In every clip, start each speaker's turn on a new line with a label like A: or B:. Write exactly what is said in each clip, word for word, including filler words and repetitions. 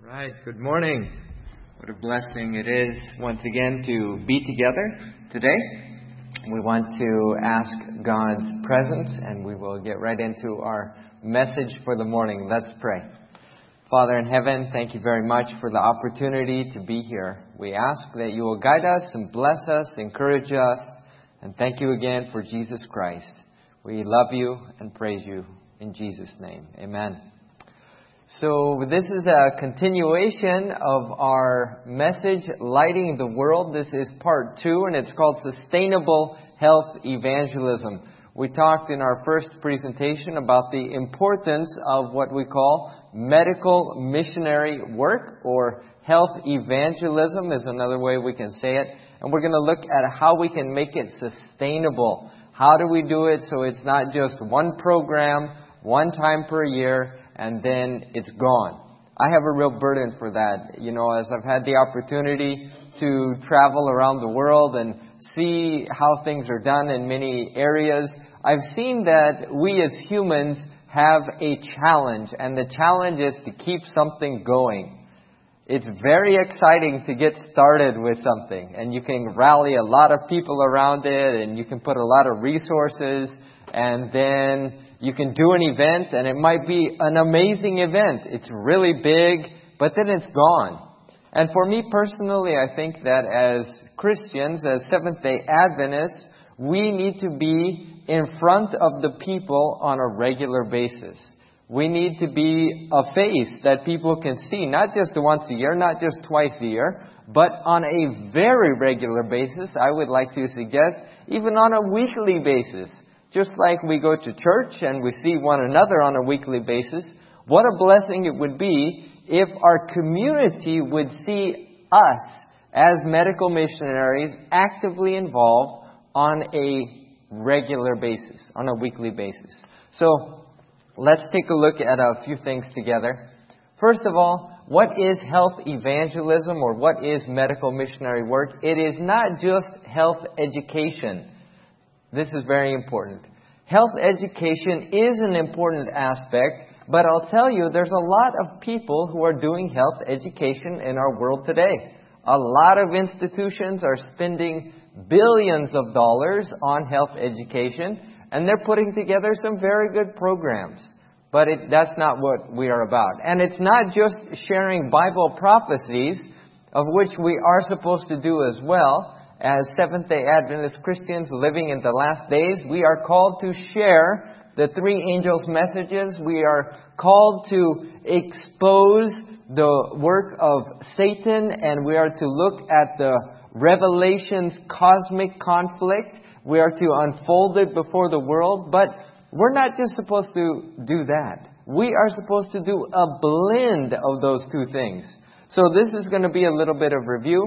A: Right, good morning. What a blessing it is once again to be together today. We want to ask God's presence, and we will get right into our message for the morning. Let's pray. Father in heaven, thank you very much for the opportunity to be here. We ask that you will guide us and bless us, encourage us, and thank you again for Jesus Christ. We love you and praise you in Jesus' name. Amen. So this is a continuation of our message, Lighting the World. This is part two, and it's called Sustainable Health Evangelism. We talked in our first presentation about the importance of what we call medical missionary work, or health evangelism is another way we can say it. And we're going to look at how we can make it sustainable. How do we do it so it's not just one program, one time per year, and then it's gone. I have a real burden for that. You know, as I've had the opportunity to travel around the world and see how things are done in many areas, I've seen that we as humans have a challenge, and the challenge is to keep something going. It's very exciting to get started with something, and you can rally a lot of people around it, and you can put a lot of resources, and then you can do an event, and it might be an amazing event. It's really big, but then it's gone. And for me personally, I think that as Christians, as Seventh-day Adventists, we need to be in front of the people on a regular basis. We need to be a face that people can see, not just once a year, not just twice a year, but on a very regular basis. I would like to suggest even on a weekly basis. Just like we go to church and we see one another on a weekly basis, what a blessing it would be if our community would see us as medical missionaries actively involved on a regular basis, on a weekly basis. So let's take a look at a few things together. First of all, what is health evangelism, or what is medical missionary work? It is not just health education. This is very important. Health education is an important aspect, but I'll tell you, there's a lot of people who are doing health education in our world today. A lot of institutions are spending billions of dollars on health education, and they're putting together some very good programs. But it, that's not what we are about. And it's not just sharing Bible prophecies, of which we are supposed to do as well. As Seventh-day Adventist Christians living in the last days, we are called to share the three angels' messages. We are called to expose the work of Satan, and we are to look at the Revelation's cosmic conflict. We are to unfold it before the world, but we're not just supposed to do that. We are supposed to do a blend of those two things. So this is going to be a little bit of review.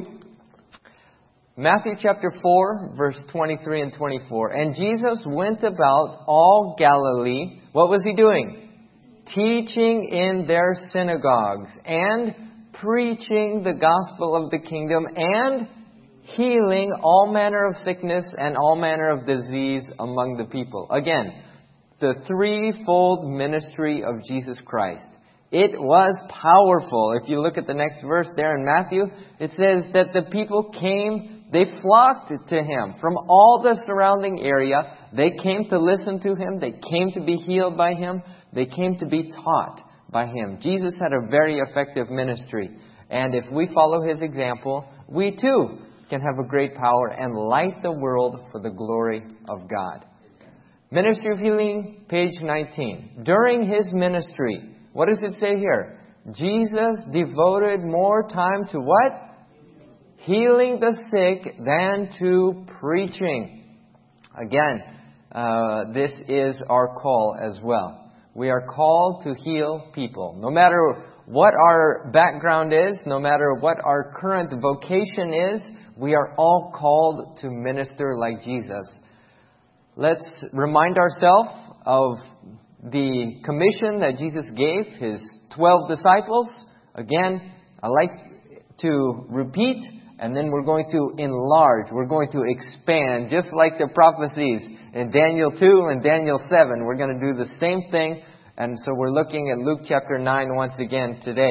A: Matthew chapter four, verse twenty-three and twenty-four. And Jesus went about all Galilee. What was he doing? Teaching in their synagogues and preaching the gospel of the kingdom and healing all manner of sickness and all manner of disease among the people. Again, the threefold ministry of Jesus Christ. It was powerful. If you look at the next verse there in Matthew, it says that the people came, they flocked to Him from all the surrounding area. They came to listen to Him. They came to be healed by Him. They came to be taught by Him. Jesus had a very effective ministry. And if we follow His example, we too can have a great power and light the world for the glory of God. Ministry of Healing, page nineteen. During His ministry, what does it say here? Jesus devoted more time to what? Healing the sick than to preaching. Again, uh, this is our call as well. We are called to heal people. No matter what our background is, no matter what our current vocation is, we are all called to minister like Jesus. Let's remind ourselves of the commission that Jesus gave His twelve disciples. Again, I like to repeat, and then we're going to enlarge. We're going to expand, just like the prophecies in Daniel two and Daniel seven. We're going to do the same thing. And so we're looking at Luke chapter nine once again today.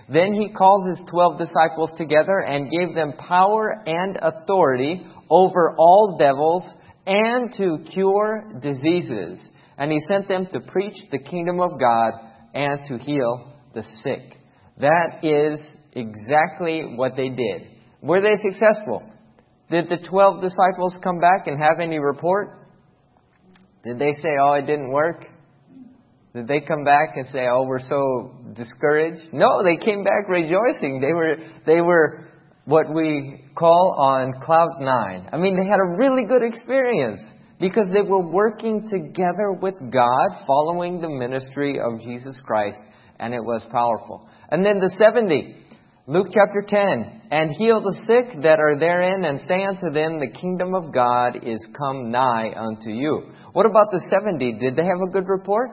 A: Then he called his twelve disciples together and gave them power and authority over all devils and to cure diseases. And he sent them to preach the kingdom of God and to heal the sick. That is exactly what they did. Were they successful? Did the twelve disciples come back and have any report? Did they say, oh, it didn't work? Did they come back and say, oh, we're so discouraged? No, they came back rejoicing. They were, they were what we call on cloud nine. I mean, they had a really good experience because they were working together with God, following the ministry of Jesus Christ, and it was powerful. And then the seventy, Luke chapter ten, and heal the sick that are therein, and say unto them, the kingdom of God is come nigh unto you. What about the seventy? Did they have a good report?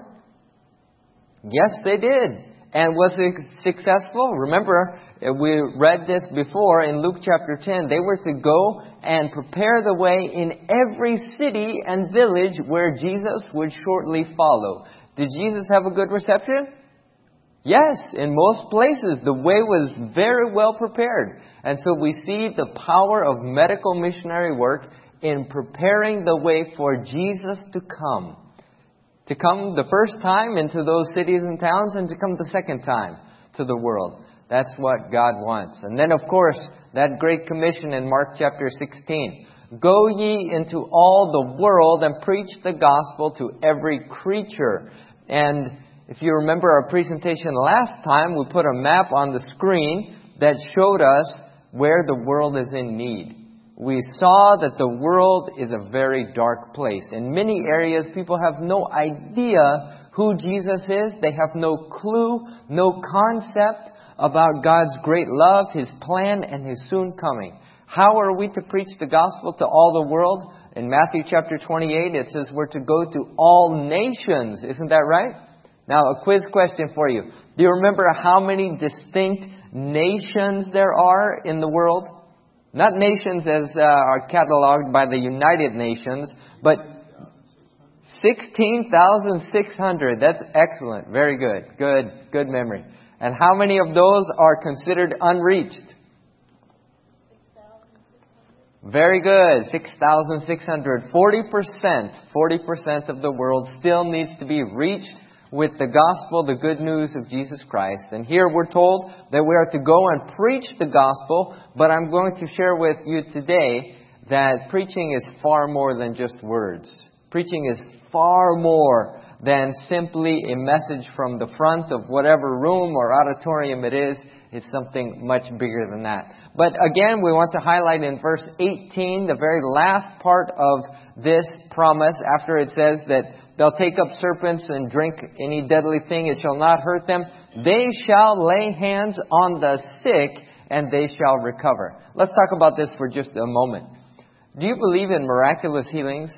A: Yes, they did. And was it successful? Remember, we read this before in Luke chapter ten. They were to go and prepare the way in every city and village where Jesus would shortly follow. Did Jesus have a good reception? Yes, in most places the way was very well prepared. And so we see the power of medical missionary work in preparing the way for Jesus to come. To come the first time into those cities and towns, and to come the second time to the world. That's what God wants. And then, of course, that great commission in Mark chapter sixteen. Go ye into all the world and preach the gospel to every creature. And if you remember our presentation last time, we put a map on the screen that showed us where the world is in need. We saw that the world is a very dark place. In many areas, people have no idea who Jesus is. They have no clue, no concept about God's great love, His plan, and His soon coming. How are we to preach the gospel to all the world? In Matthew chapter twenty-eight, it says we're to go to all nations. Isn't that right? Now, a quiz question for you. Do you remember how many distinct nations there are in the world? Not nations as uh, are cataloged by the United Nations, but sixteen thousand six hundred. That's excellent. Very good. Good. Good memory. And how many of those are considered unreached? Very good. six thousand six hundred. forty percent. forty percent of the world still needs to be reached with the gospel, the good news of Jesus Christ. And here we're told that we are to go and preach the gospel, but I'm going to share with you today that preaching is far more than just words. Preaching is far more than simply a message from the front of whatever room or auditorium it is. It's something much bigger than that. But again, we want to highlight in verse eighteen, the very last part of this promise, after it says that they'll take up serpents and drink any deadly thing, it shall not hurt them. They shall lay hands on the sick, and they shall recover. Let's talk about this for just a moment. Do you believe in miraculous healings?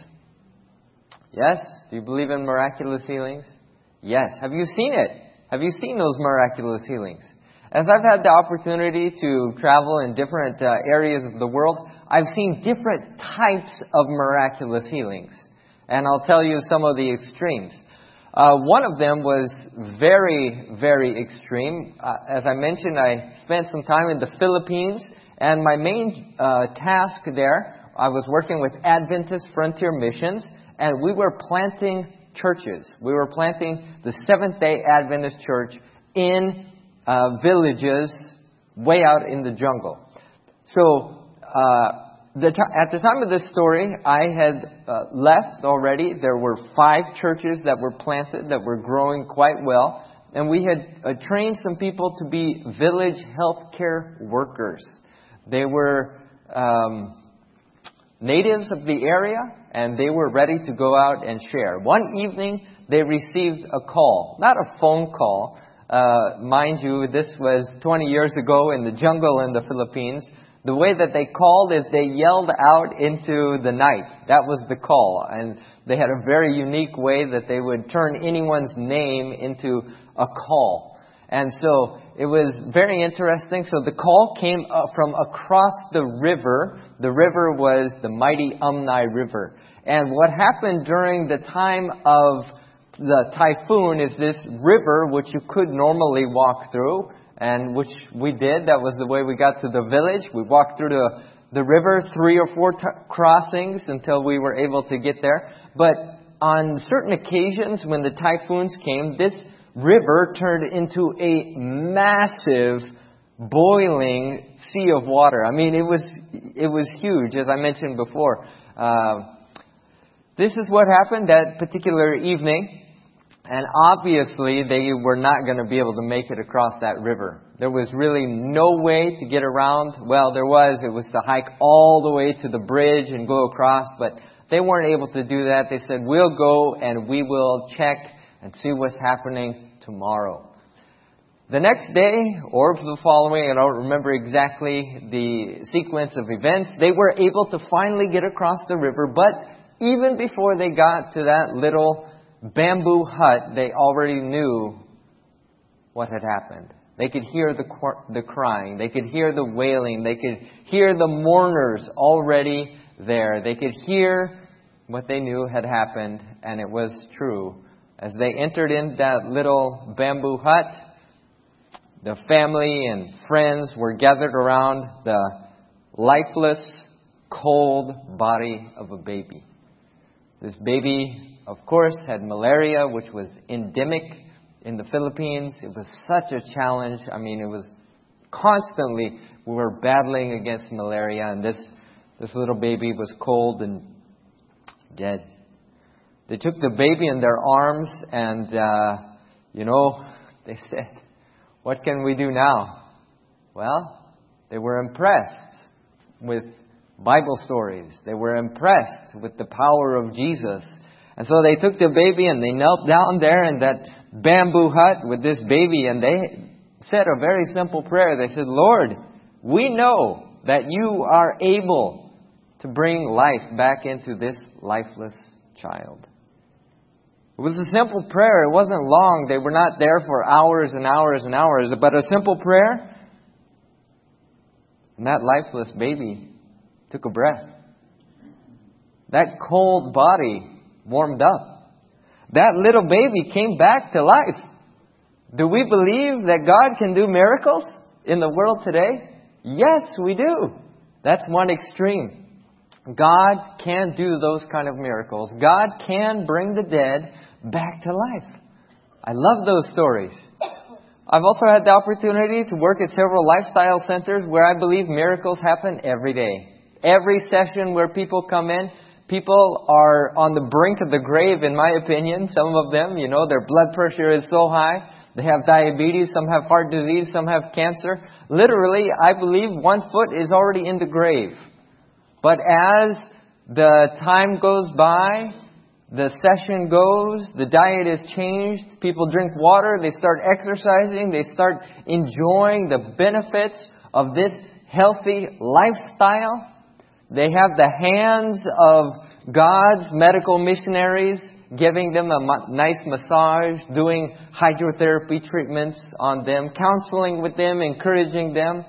A: Yes? Do you believe in miraculous healings? Yes. Have you seen it? Have you seen those miraculous healings? As I've had the opportunity to travel in different uh, areas of the world, I've seen different types of miraculous healings. And I'll tell you some of the extremes. Uh, one of them was very, very extreme. Uh, as I mentioned, I spent some time in the Philippines. And my main uh, task there, I was working with Adventist Frontier Missions. And we were planting churches. We were planting the Seventh-day Adventist Church in uh, villages way out in the jungle. So, uh, the t- at the time of this story, I had uh, left already. There were five churches that were planted that were growing quite well. And we had uh, trained some people to be village healthcare workers. They were um, natives of the area, and they were ready to go out and share. One evening, they received a call. Not a phone call. Uh, mind you, this was twenty years ago in the jungle in the Philippines. The way that they called is they yelled out into the night. That was the call. And they had a very unique way that they would turn anyone's name into a call. And so it was very interesting. So the call came up from across the river. The river was the mighty Umnai River. And what happened during the time of the typhoon is this river, which you could normally walk through, and which we did. That was the way we got to the village. We walked through the, the river, three or four t- crossings until we were able to get there. But on certain occasions when the typhoons came, this river turned into a massive boiling sea of water. I mean, it was it was huge, as I mentioned before. Uh, this is what happened that particular evening. And obviously, they were not going to be able to make it across that river. There was really no way to get around. Well, there was. It was to hike all the way to the bridge and go across. But they weren't able to do that. They said, we'll go and we will check and see what's happening tomorrow. The next day, or the following, I don't remember exactly the sequence of events, they were able to finally get across the river. But even before they got to that little bamboo hut, they already knew what had happened. They could hear the the crying. They could hear the wailing. They could hear the mourners already there. They could hear what they knew had happened, and it was true. As they entered in that little bamboo hut, the family and friends were gathered around the lifeless, cold body of a baby. This baby, of course, had malaria, which was endemic in the Philippines. It was such a challenge. I mean, it was constantly, we were battling against malaria, and this, this little baby was cold and dead. They took the baby in their arms and, uh, you know, they said, what can we do now? Well, they were impressed with Bible stories. They were impressed with the power of Jesus. And so they took the baby and they knelt down there in that bamboo hut with this baby, and they said a very simple prayer. They said, Lord, we know that you are able to bring life back into this lifeless child. It was a simple prayer. It wasn't long. They were not there for hours and hours and hours, but a simple prayer. And that lifeless baby took a breath. That cold body warmed up. That little baby came back to life. Do we believe that God can do miracles in the world today? Yes, we do. That's one extreme. God can do those kind of miracles. God can bring the dead back to life. I love those stories. I've also had the opportunity to work at several lifestyle centers where I believe miracles happen every day. Every session where people come in, people are on the brink of the grave, in my opinion. Some of them, you know, their blood pressure is so high. They have diabetes, some have heart disease, some have cancer. Literally, I believe one foot is already in the grave. But as the time goes by, the session goes, the diet is changed, people drink water, they start exercising, they start enjoying the benefits of this healthy lifestyle. They have the hands of God's medical missionaries giving them a nice massage, doing hydrotherapy treatments on them, counseling with them, encouraging them,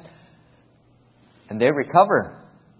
A: and they recover.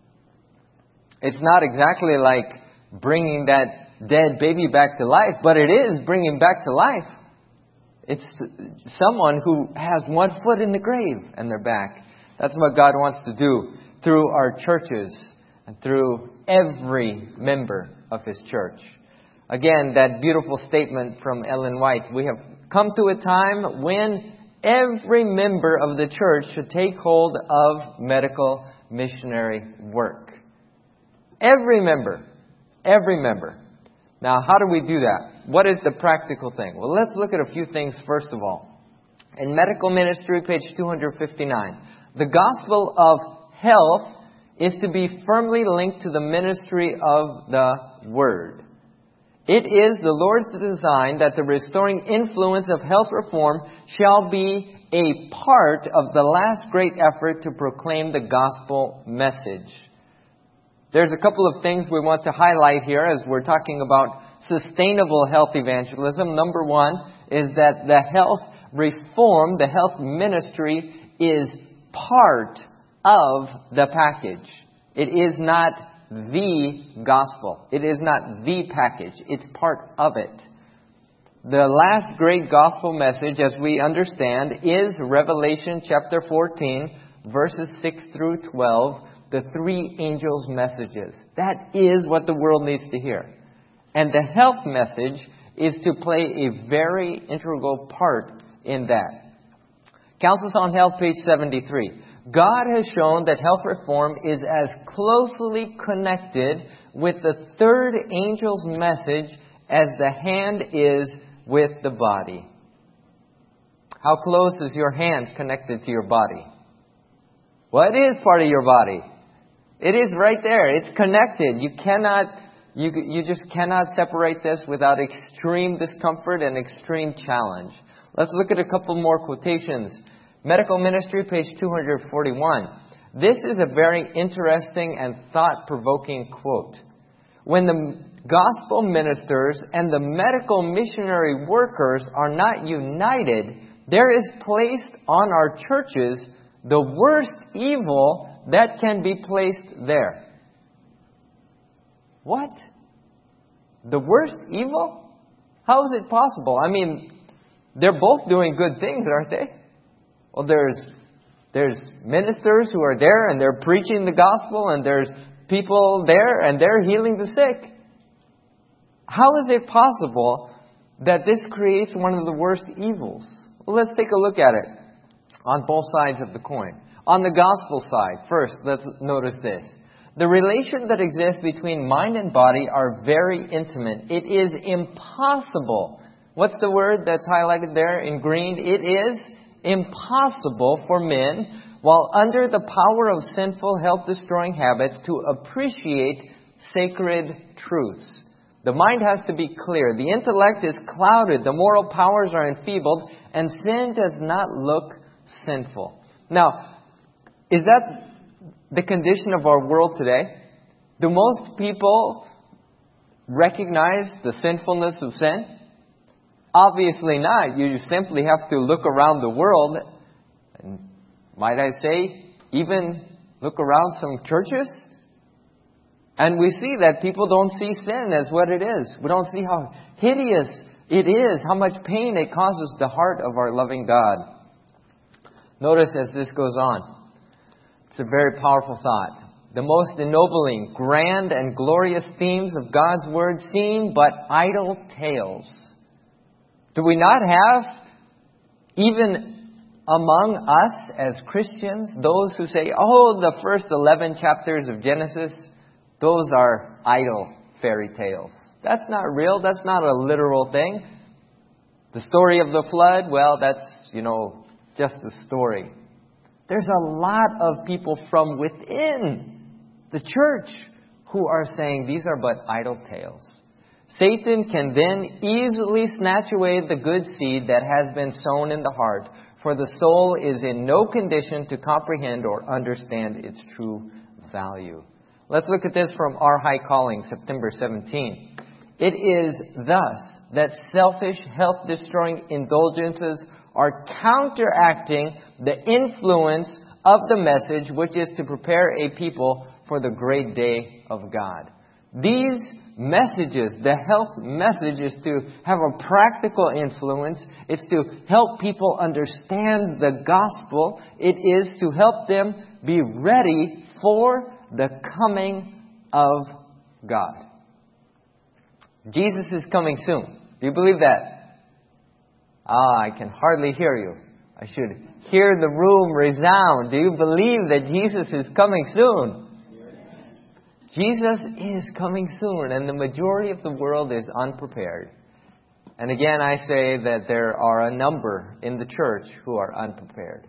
A: It's not exactly like bringing that dead baby back to life, but it is bringing back to life. It's someone who has one foot in the grave and they're back. That's what God wants to do through our churches and through every member of His church. Again, that beautiful statement from Ellen White. We have come to a time when every member of the church should take hold of medical missionary work. Every member. Every member. Now, how do we do that? What is the practical thing? Well, let's look at a few things first of all. In Medical Ministry, page two fifty-nine, the gospel of health is to be firmly linked to the ministry of the Word. It is the Lord's design that the restoring influence of health reform shall be a part of the last great effort to proclaim the gospel message. There's a couple of things we want to highlight here as we're talking about sustainable health evangelism. Number one is that the health reform, the health ministry, is part of the package. It is not the gospel. It is not the package. It's part of it. The last great gospel message, as we understand, is Revelation chapter fourteen, verses six through twelve, the three angels' messages. That is what the world needs to hear. And the health message is to play a very integral part in that. Counsels on Health, page seventy-three. God has shown that health reform is as closely connected with the third angel's message as the hand is with the body. How close is your hand connected to your body? Well, it is part of your body. It is right there. It's connected. You cannot, you, you just cannot separate this without extreme discomfort and extreme challenge. Let's look at a couple more quotations. Medical Ministry, page two forty-one. This is a very interesting and thought-provoking quote. When the gospel ministers and the medical missionary workers are not united, there is placed on our churches the worst evil that can be placed there. What? The worst evil? How is it possible? I mean, they're both doing good things, aren't they? Well, there's there's ministers who are there and they're preaching the gospel, and there's people there and they're healing the sick. How is it possible that this creates one of the worst evils? Well, let's take a look at it on both sides of the coin. On the gospel side, first, let's notice this. The relation that exists between mind and body are very intimate. It is impossible. What's the word that's highlighted there in green? It is impossible for men, while under the power of sinful, health-destroying habits, to appreciate sacred truths. The mind has to be clear. The intellect is clouded. The moral powers are enfeebled, and sin does not look sinful. Now, is that the condition of our world today? Do most people recognize the sinfulness of sin? Obviously not. You simply have to look around the world, and might I say, even look around some churches, and we see that people don't see sin as what it is. We don't see how hideous it is, how much pain it causes the heart of our loving God. Notice as this goes on, it's a very powerful thought. The most ennobling, grand, and glorious themes of God's Word seem but idle tales. Do we not have, even among us as Christians, those who say, oh, the first eleven chapters of Genesis, those are idle fairy tales. That's not real. That's not a literal thing. The story of the flood, well, that's, you know, just a story. There's a lot of people from within the church who are saying these are but idle tales. Satan can then easily snatch away the good seed that has been sown in the heart, for the soul is in no condition to comprehend or understand its true value. Let's look at this from Our High Calling, September seventeenth. It is thus that selfish, health-destroying indulgences are counteracting the influence of the message, which is to prepare a people for the great day of God. These messages, the health message, is to have a practical influence. It's to help people understand the gospel. It is to help them be ready for the coming of God. Jesus is coming soon. Do you believe that? Ah, I can hardly hear you. I should hear the room resound. Do you believe that Jesus is coming soon? Jesus is coming soon, and the majority of the world is unprepared. And again, I say that there are a number in the church who are unprepared.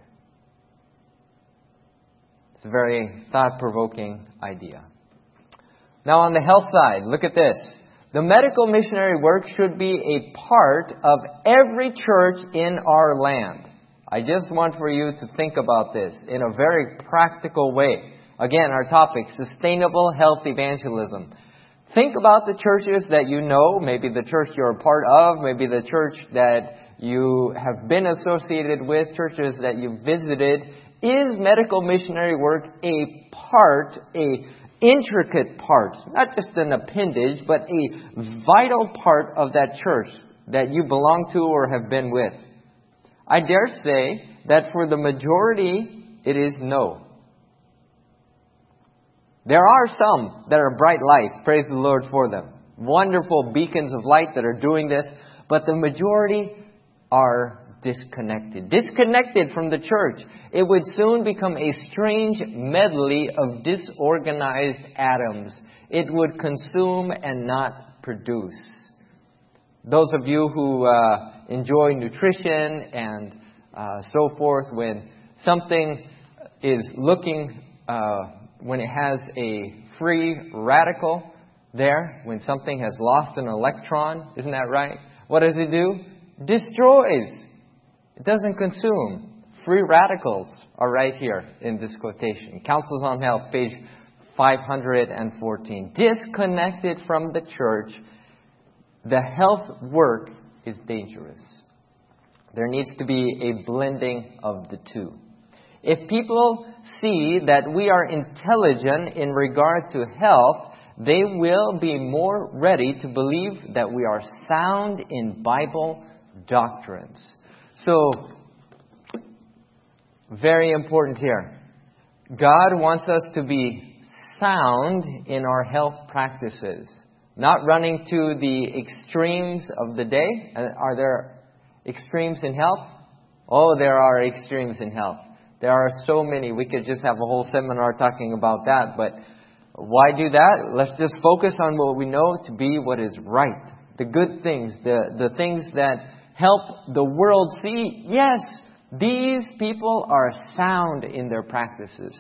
A: It's a very thought-provoking idea. Now, on the health side, look at this. The medical missionary work should be a part of every church in our land. I just want for you to think about this in a very practical way. Again, our topic, sustainable health evangelism. Think about the churches that you know, maybe the church you're a part of, maybe the church that you have been associated with, churches that you've visited. Is medical missionary work a part, a intricate part, not just an appendage, but a vital part of that church? that you belong to or have been with? I dare say that for the majority, it is no. There are some that are bright lights, praise the Lord for them. Wonderful beacons of light that are doing this, but the majority are disconnected. Disconnected from the church. It would soon become a strange medley of disorganized atoms. It would consume and not produce. Those of you who uh, enjoy nutrition and uh, so forth, when something is looking, uh, when it has a free radical there, when something has lost an electron, isn't that right? What does it do? Destroys. It doesn't consume. Free radicals are right here in this quotation. Counsels on Health, page five hundred fourteen. Disconnected from the church, the health work is dangerous. There needs to be a blending of the two. If people see that we are intelligent in regard to health, they will be more ready to believe that we are sound in Bible doctrines. So, very important here. God wants us to be sound in our health practices. Not running to the extremes of the day. Are there extremes in health? Oh, there are extremes in health. There are so many. We could just have a whole seminar talking about that. But why do that? Let's just focus on what we know to be what is right. The good things. The, the things that help the world see, yes, these people are sound in their practices.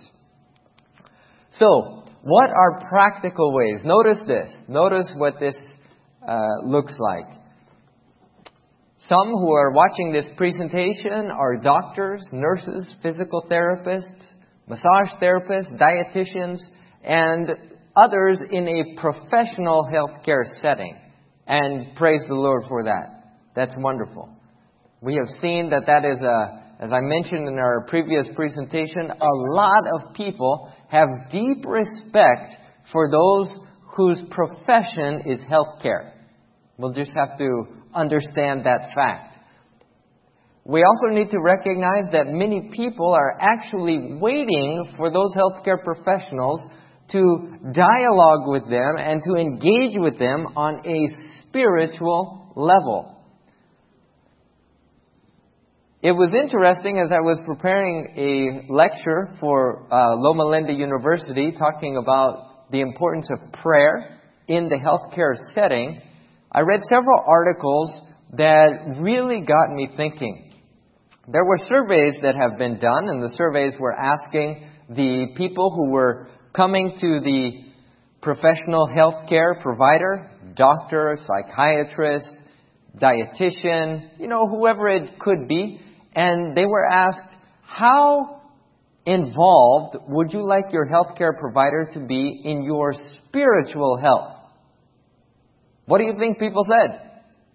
A: So, what are practical ways? Notice this. Notice what this uh, looks like. Some who are watching this presentation are doctors, nurses, physical therapists, massage therapists, dietitians, and others in a professional healthcare setting. And praise the Lord for that. That's wonderful. We have seen that that is a, as I mentioned in our previous presentation, a lot of people have deep respect for those whose profession is healthcare. We'll just have to understand that fact. We also need to recognize that many people are actually waiting for those healthcare professionals to dialogue with them and to engage with them on a spiritual level. It was interesting as I was preparing a lecture for uh, Loma Linda University talking about the importance of prayer in the healthcare setting. I read several articles that really got me thinking. There were surveys that have been done, and the surveys were asking the people who were coming to the professional healthcare provider, doctor, psychiatrist, dietitian, you know, whoever it could be, and they were asked, how involved would you like your healthcare provider to be in your spiritual health? What do you think people said?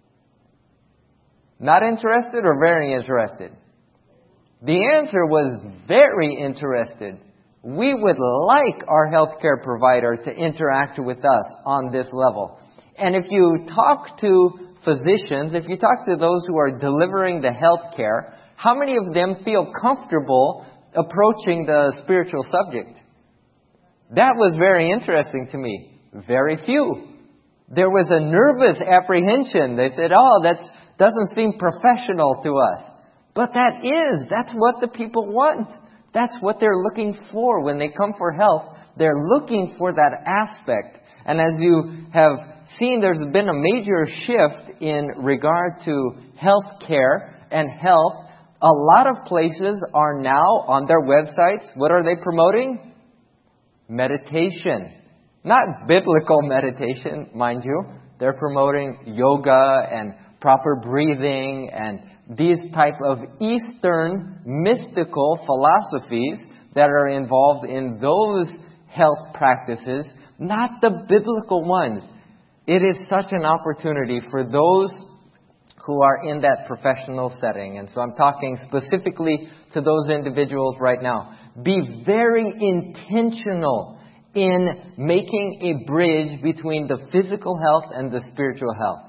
A: Not interested or very interested? The answer was very interested. We would like our healthcare provider to interact with us on this level. And if you talk to physicians, if you talk to those who are delivering the health care, how many of them feel comfortable approaching the spiritual subject? That was very interesting to me. Very few. There was a nervous apprehension. They said, oh, that doesn't seem professional to us. But that is. That's what the people want. That's what they're looking for when they come for health. They're looking for that aspect. And as you have seen, there's been a major shift in regard to health care and health. A lot of places are now on their websites. What are they promoting? Meditation. Not biblical meditation, mind you. They're promoting yoga and proper breathing and these type of Eastern mystical philosophies that are involved in those health practices, not the biblical ones. It is such an opportunity for those who are in that professional setting. And so I'm talking specifically to those individuals right now. Be very intentional in making a bridge between the physical health and the spiritual health.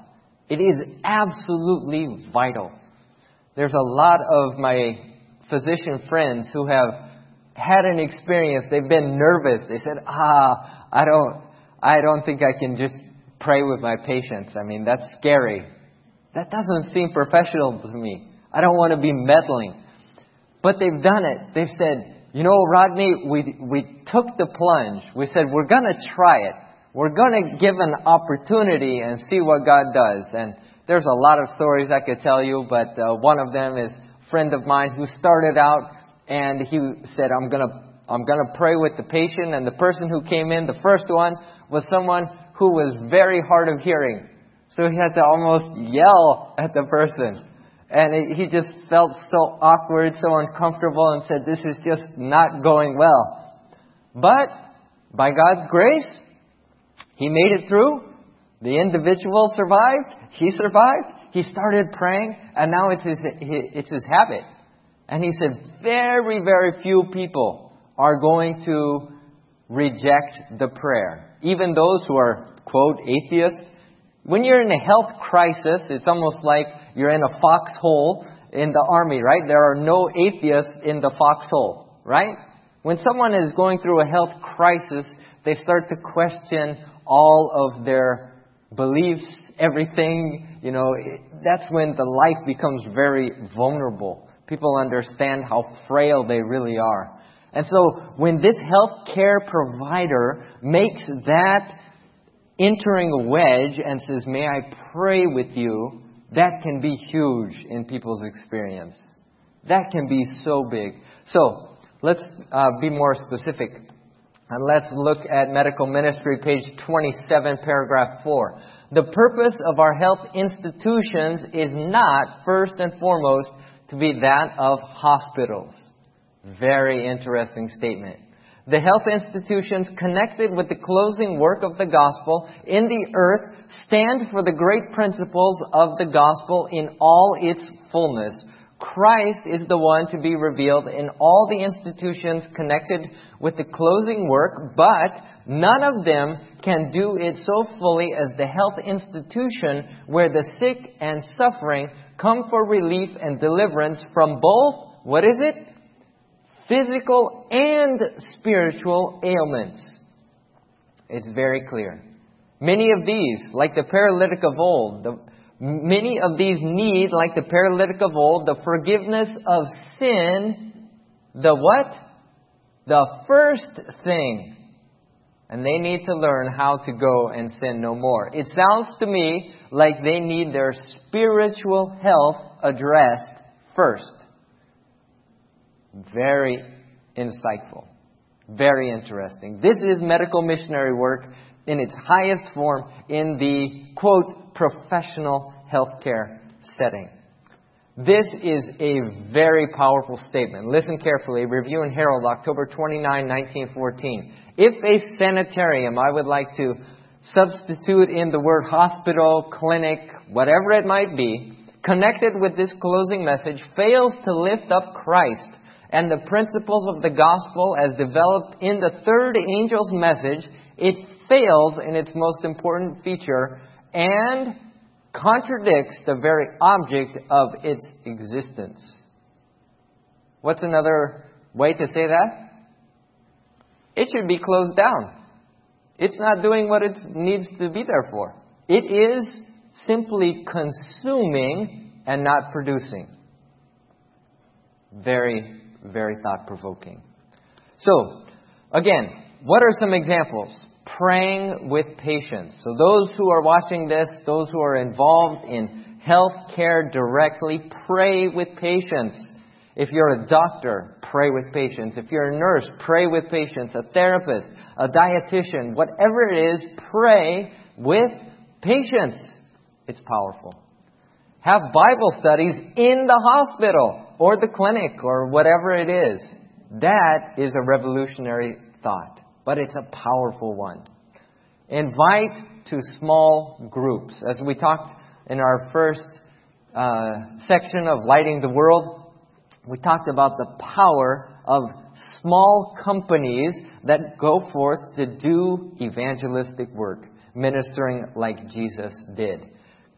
A: It is absolutely vital. There's a lot of my physician friends who have had an experience. They've been nervous. They said, ah, I don't, I don't think I can just pray with my patients. I mean, that's scary. That doesn't seem professional to me. I don't want to be meddling. But they've done it. They've said, you know, Rodney, we we took the plunge. We said, we're going to try it. We're going to give an opportunity and see what God does. And there's a lot of stories I could tell you, but uh, one of them is a friend of mine who started out and he said, I'm going to I'm going to pray with the patient. And the person who came in, the first one, was someone who was very hard of hearing. So he had to almost yell at the person. And it, he just felt so awkward, so uncomfortable, and said, this is just not going well. But by God's grace, he made it through. The individual survived. He survived. He started praying, and now it's his, it's his habit. And he said, very, very few people are going to reject the prayer. Even those who are, quote, atheists. When you're in a health crisis, it's almost like you're in a foxhole in the army, right? There are no atheists in the foxhole, right? When someone is going through a health crisis, they start to question all of their beliefs, everything. You know, that's when the life becomes very vulnerable. People understand how frail they really are. And so when this health care provider makes that entering a wedge and says, may I pray with you, that can be huge in people's experience. That can be so big. So, let's uh, be more specific. And let's look at medical ministry, page twenty-seven, paragraph four. The purpose of our health institutions is not, first and foremost, to be that of hospitals. Very interesting statement. The health institutions connected with the closing work of the gospel in the earth stand for the great principles of the gospel in all its fullness. Christ is the one to be revealed in all the institutions connected with the closing work, but none of them can do it so fully as the health institution where the sick and suffering come for relief and deliverance from both, what is it? Physical and spiritual ailments. It's very clear. Many of these, like the paralytic of old, the, many of these need, like the paralytic of old, the forgiveness of sin, the what? The first thing. And they need to learn how to go and sin no more. It sounds to me like they need their spiritual health addressed first. Very insightful. Very interesting. This is medical missionary work in its highest form in the, quote, professional healthcare setting. This is a very powerful statement. Listen carefully. Review and Herald, October twenty-ninth, nineteen fourteen. If a sanitarium, I would like to substitute in the word hospital, clinic, whatever it might be, connected with this closing message, fails to lift up Christ and the principles of the gospel as developed in the third angel's message, it fails in its most important feature and contradicts the very object of its existence. What's another way to say that? It should be closed down. It's not doing what it needs to be there for. It is simply consuming and not producing. Very Very thought-provoking. So, again, what are some examples? Praying with patients. So those who are watching this, those who are involved in health care directly, pray with patients. If you're a doctor, pray with patients. If you're a nurse, pray with patients. A therapist, a dietitian, whatever it is, pray with patients. It's powerful. Have Bible studies in the hospital or the clinic or whatever it is. That is a revolutionary thought, but it's a powerful one. Invite to small groups. As we talked in our first uh, section of Lighting the World, we talked about the power of small companies that go forth to do evangelistic work, ministering like Jesus did.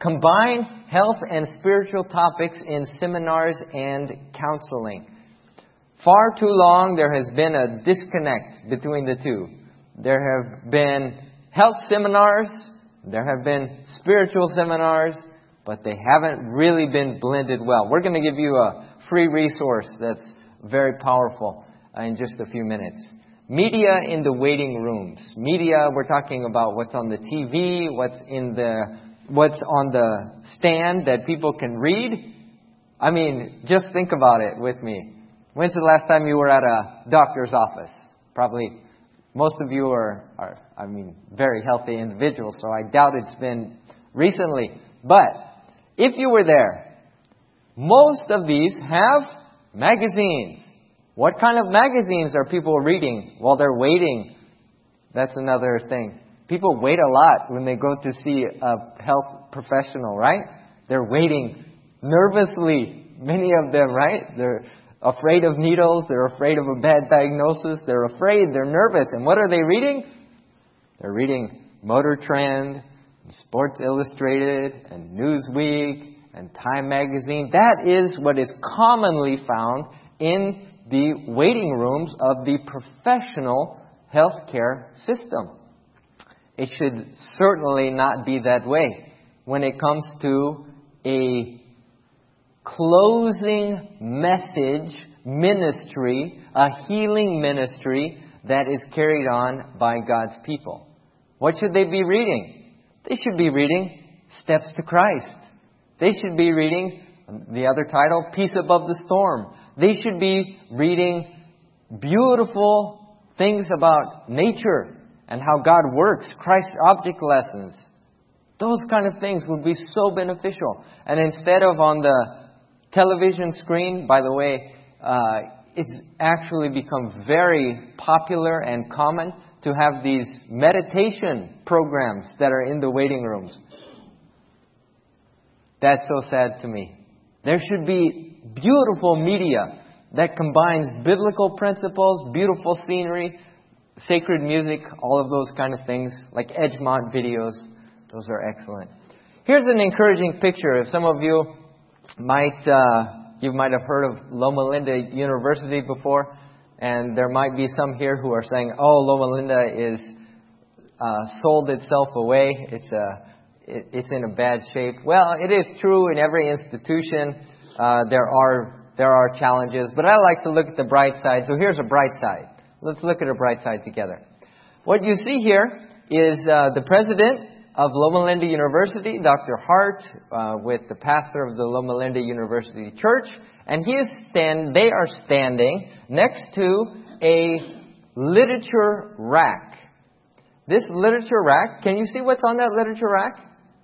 A: Combine health and spiritual topics in seminars and counseling. Far too long there has been a disconnect between the two. There have been health seminars, there have been spiritual seminars, but they haven't really been blended well. We're going to give you a free resource that's very powerful in just a few minutes. Media in the waiting rooms. Media, we're talking about what's on the T V, what's in the, what's on the stand that people can read. I mean, just think about it with me. When's the last time you were at a doctor's office? Probably most of you are, are, I mean, very healthy individuals, so I doubt it's been recently. But if you were there, most of these have magazines. What kind of magazines are people reading while they're waiting? That's another thing. People wait a lot when they go to see a health professional, right? They're waiting nervously, many of them, right? They're afraid of needles. They're afraid of a bad diagnosis. They're afraid. They're nervous. And what are they reading? They're reading Motor Trend, Sports Illustrated, and Newsweek, and Time Magazine. That is what is commonly found in the waiting rooms of the professional healthcare system. It should certainly not be that way when it comes to a closing message ministry, a healing ministry that is carried on by God's people. What should they be reading? They should be reading Steps to Christ. They should be reading the other title, Peace Above the Storm. They should be reading beautiful things about nature and how God works, Christ object lessons. Those kind of things would be so beneficial. And instead of on the television screen, by the way, uh, it's actually become very popular and common to have these meditation programs that are in the waiting rooms. That's so sad to me. There should be beautiful media that combines biblical principles, beautiful scenery, sacred music, all of those kind of things, like Edgemont videos. Those are excellent. Here's an encouraging picture. If some of you might, uh, you might have heard of Loma Linda University before, and there might be some here who are saying, "Oh, Loma Linda is uh, sold itself away. It's a, it, it's in a bad shape." Well, it is true in every institution. Uh, there are there are challenges, but I like to look at the bright side. So here's a bright side. Let's look at a bright side together. What you see here is uh, the president of Loma Linda University, Doctor Hart, uh, with the pastor of the Loma Linda University Church, and he is stand. They are standing next to a literature rack. This literature rack, can you see what's on that literature rack?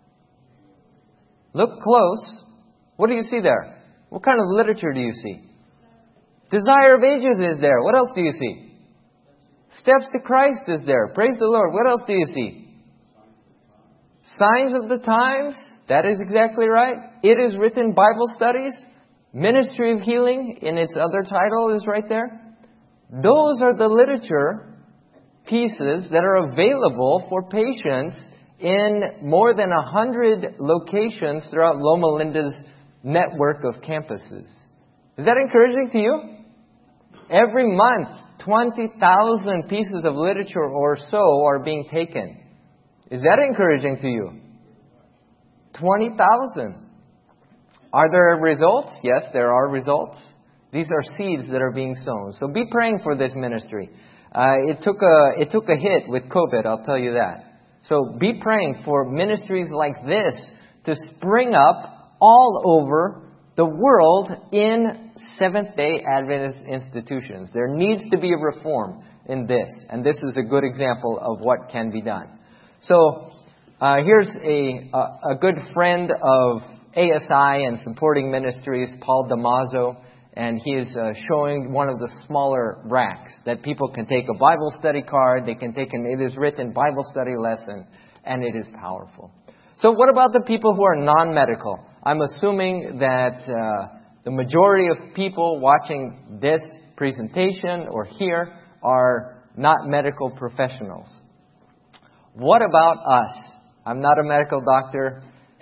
A: Look close. What do you see there? What kind of literature do you see? Desire of Ages is there. What else do you see? Steps to Christ is there. Praise the Lord. What else do you see? Signs of the Times. That is exactly right. It is Written Bible Studies. Ministry of Healing in its other title is right there. Those are the literature pieces that are available for patients in more than a hundred locations throughout Loma Linda's network of campuses. Is that encouraging to you? Every month, twenty thousand pieces of literature or so are being taken. Is that encouraging to you? twenty thousand. Are there results? Yes, there are results. These are seeds that are being sown. So be praying for this ministry. Uh, it took a it took a hit with COVID, I'll tell you that. So be praying for ministries like this to spring up all over the world in Seventh-day Adventist institutions. There needs to be a reform in this, and this is a good example of what can be done. So uh, here's a, a a good friend of A S I and supporting ministries, Paul Damaso, and he is uh, showing one of the smaller racks that people can take a Bible study card, they can take an It Is Written Bible study lesson, and it is powerful. So what about the people who are non-medical? I'm assuming that uh, the majority of people watching this presentation or here are not medical professionals. What about us? I'm not a medical doctor.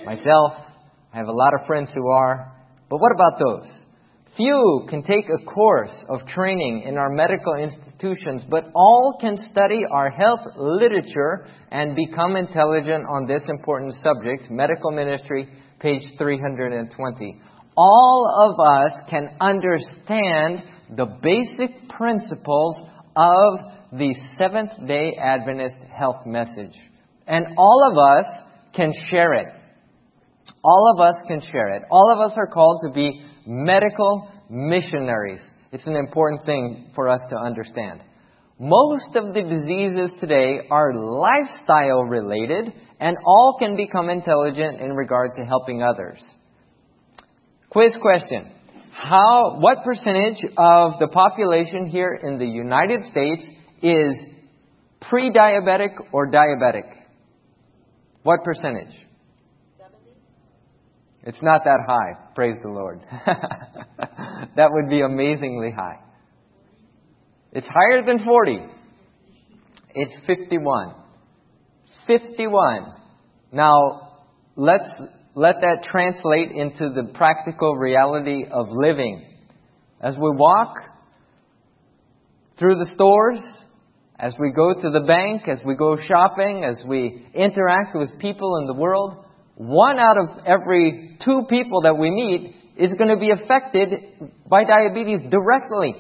A: myself. I have a lot of friends who are. But what about those? Few can take a course of training in our medical institutions, but all can study our health literature and become intelligent on this important subject, medical ministry, page three hundred twenty. All of us can understand the basic principles of the Seventh-day Adventist health message. And all of us can share it. All of us can share it. All of us are called to be medical missionaries. It's an important thing for us to understand. Most of the diseases today are lifestyle related, and all can become intelligent in regard to helping others. Quiz question. How, what percentage of the population here in the United States is pre-diabetic or diabetic? What percentage?
B: seventy?
A: It's not that high. Praise the Lord. That would be amazingly high. It's higher than forty. It's fifty-one. fifty-one. Now, let's let that translate into the practical reality of living. As we walk through the stores, as we go to the bank, as we go shopping, as we interact with people in the world, one out of every two people that we meet is going to be affected by diabetes directly.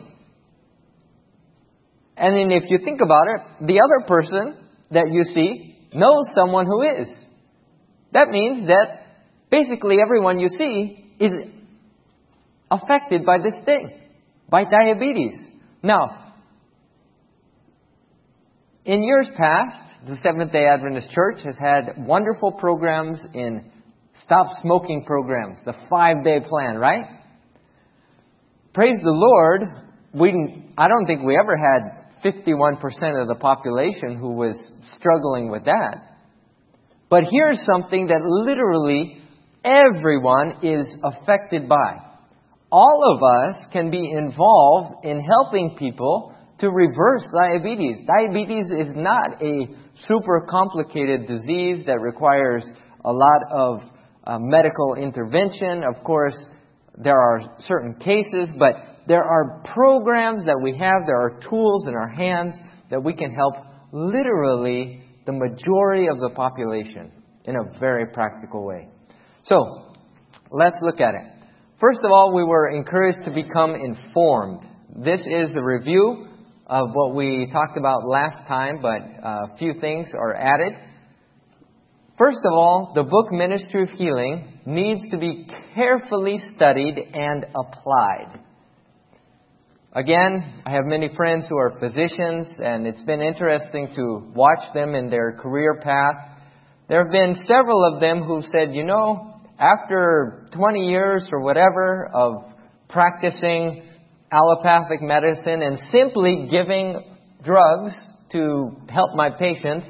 A: And then if you think about it, the other person that you see knows someone who is. That means that basically everyone you see is affected by this thing, by diabetes. Now, in years past, the Seventh-day Adventist Church has had wonderful programs in stop smoking programs, the five-day plan, right? Praise the Lord, we I don't think we ever had fifty-one percent of the population who was struggling with that. But here's something that literally everyone is affected by. All of us can be involved in helping people to reverse diabetes. Diabetes is not a super complicated disease that requires a lot of uh, medical intervention. Of course, there are certain cases, but there are programs that we have, there are tools in our hands that we can help literally the majority of the population in a very practical way. So, let's look at it. First of all, we were encouraged to become informed. This is a review of what we talked about last time, but a few things are added. First of all, the book Ministry of Healing needs to be carefully studied and applied. Again, I have many friends who are physicians, and it's been interesting to watch them in their career path. There have been several of them who've said, you know, after twenty years or whatever of practicing allopathic medicine and simply giving drugs to help my patients,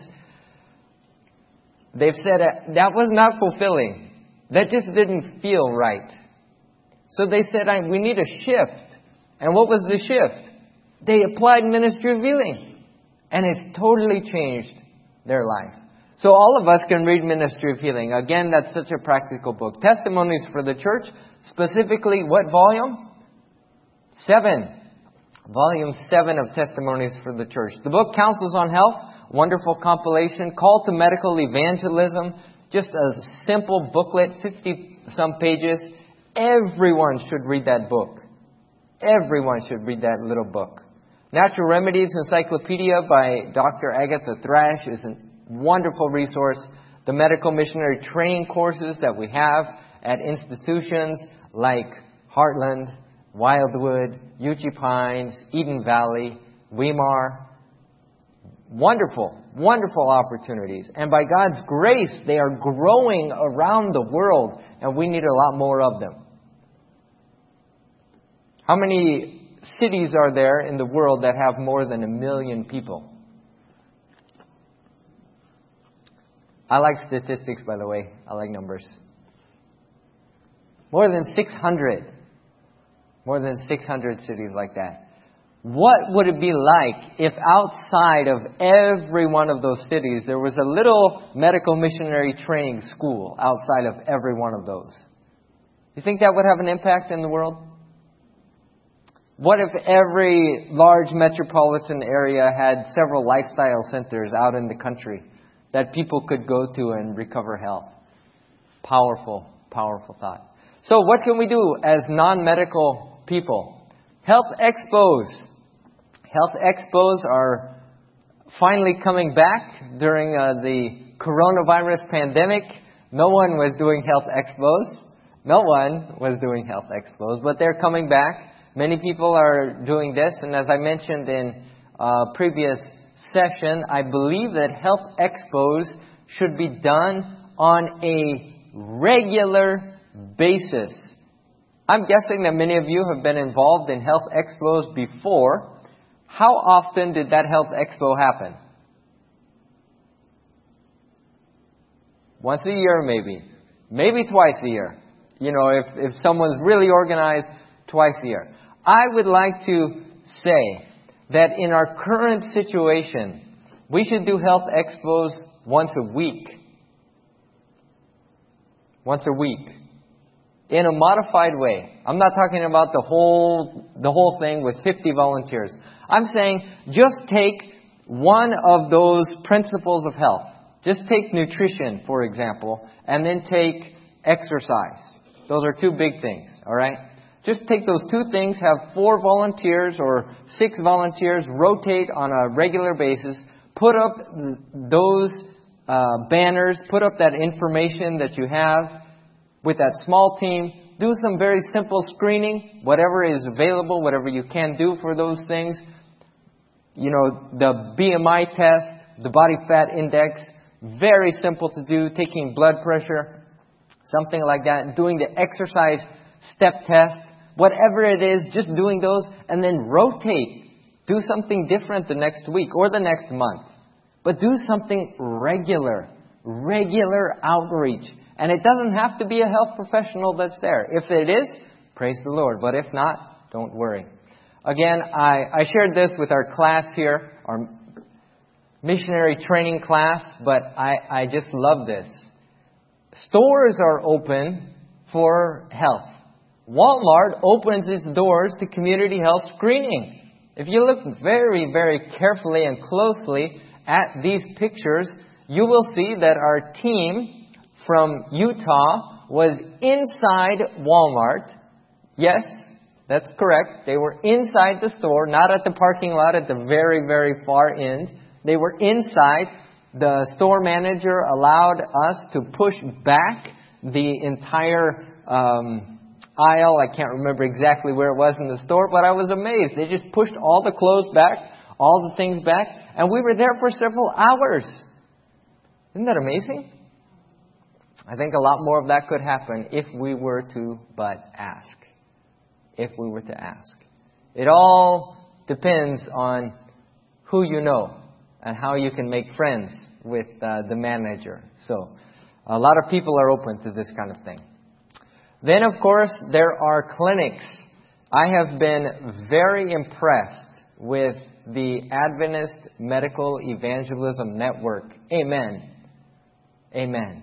A: they've said that was not fulfilling. That just didn't feel right. So they said, I, we need a shift. And what was the shift? They applied Ministry of Healing. And it's totally changed their life. So all of us can read Ministry of Healing. Again, that's such a practical book. Testimonies for the Church, specifically what volume? Seven. Volume seven of Testimonies for the Church. The book Counsels on Health, wonderful compilation. Call to Medical Evangelism, just a simple booklet, fifty-some pages. Everyone should read that book. Everyone should read that little book. Natural Remedies Encyclopedia by Doctor Agatha Thrash is a wonderful resource. The medical missionary training courses that we have at institutions like Heartland, Wildwood, Uchee Pines, Eden Valley, Weimar. Wonderful, wonderful opportunities. And by God's grace, they are growing around the world, and we need a lot more of them. How many cities are there in the world that have more than a million people? I like statistics, by the way. I like numbers. More than six hundred. More than six hundred cities like that. What would it be like if outside of every one of those cities there was a little medical missionary training school outside of every one of those? You think that would have an impact in the world? What if every large metropolitan area had several lifestyle centers out in the country that people could go to and recover health? Powerful, powerful thought. So what can we do as non-medical people? Health expos. Health expos are finally coming back during uh, the coronavirus pandemic. No one was doing health expos. No one was doing health expos, but they're coming back. Many people are doing this, and as I mentioned in a previous session, I believe that health expos should be done on a regular basis. I'm guessing that many of you have been involved in health expos before. How often did that health expo happen? Once a year, maybe. Maybe twice a year. You know, if, if someone's really organized, twice a year. I would like to say that in our current situation, we should do health expos once a week. Once a week. In a modified way. I'm not talking about the whole the whole thing with fifty volunteers. I'm saying just take one of those principles of health. Just take nutrition, for example, and then take exercise. Those are two big things, all right? Just take those two things, have four volunteers or six volunteers, rotate on a regular basis, put up those uh, banners, put up that information that you have with that small team, do some very simple screening, whatever is available, whatever you can do for those things. You know, the B M I test, the body fat index, very simple to do, taking blood pressure, something like that, doing the exercise step test, whatever it is, just doing those, and then rotate. Do something different the next week or the next month. But do something regular, regular outreach. And it doesn't have to be a health professional that's there. If it is, praise the Lord. But if not, don't worry. Again, I, I shared this with our class here, our missionary training class, but I, I just love this. Stores are open for health. Walmart opens its doors to community health screening. If you look very, very carefully and closely at these pictures, you will see that our team from Utah was inside Walmart. Yes, that's correct. They were inside the store, not at the parking lot at the very, very far end. They were inside. The store manager allowed us to push back the entire um, aisle. I can't remember exactly where it was in the store, but I was amazed. They just pushed all the clothes back, all the things back, and we were there for several hours. Isn't that amazing? I think a lot more of that could happen if we were to but ask. If we were to ask. It all depends on who you know and how you can make friends with uh, the manager. So, a lot of people are open to this kind of thing. Then, of course, there are clinics. I have been very impressed with the Adventist Medical Evangelism Network. Amen. Amen.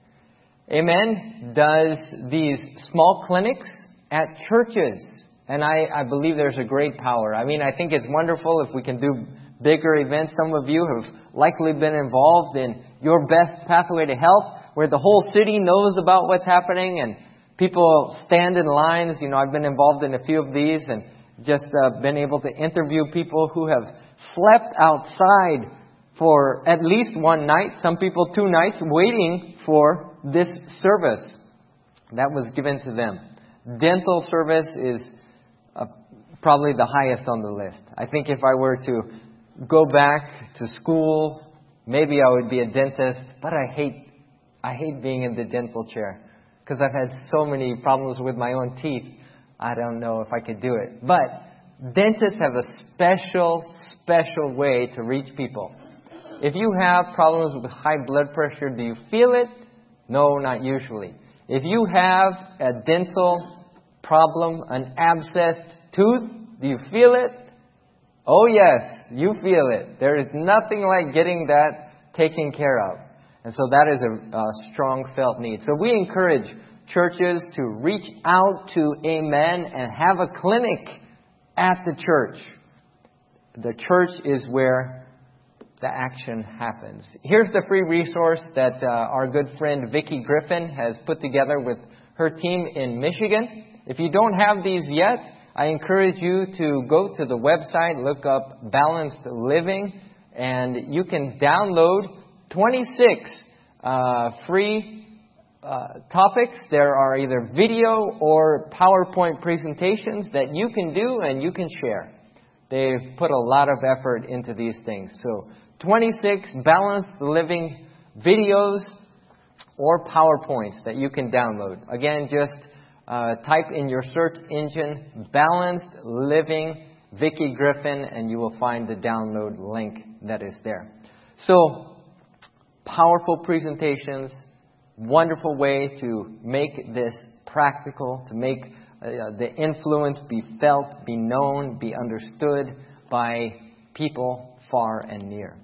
A: Amen does these small clinics at churches. And I, I believe there's a great power. I mean, I think it's wonderful if we can do bigger events. Some of you have likely been involved in Your Best Pathway to Health, where the whole city knows about what's happening and people stand in lines. You know, I've been involved in a few of these and just uh, been able to interview people who have slept outside for at least one night, some people two nights, waiting for this service that was given to them. Dental service is uh, probably the highest on the list. I think if I were to go back to school, maybe I would be a dentist, but I hate I hate being in the dental chair because I've had so many problems with my own teeth. I don't know if I could do it. But dentists have a special, special way to reach people. If you have problems with high blood pressure, do you feel it? No, not usually. If you have a dental problem, an abscessed tooth, do you feel it? Oh yes, you feel it. There is nothing like getting that taken care of. And so that is a, a strong felt need. So we encourage churches to reach out to a man and have a clinic at the church. The church is where the action happens. Here's the free resource that uh, our good friend Vicki Griffin has put together with her team in Michigan. If you don't have these yet, I encourage you to go to the website, look up Balanced Living, and you can download twenty-six uh, free uh, topics. There are either video or PowerPoint presentations that you can do and you can share. They've put a lot of effort into these things. So twenty-six Balanced Living videos or PowerPoints that you can download. Again, just uh, type in your search engine, Balanced Living Vicki Griffin, and you will find the download link that is there. So, powerful presentations, wonderful way to make this practical, to make uh, the influence be felt, be known, be understood by people far and near.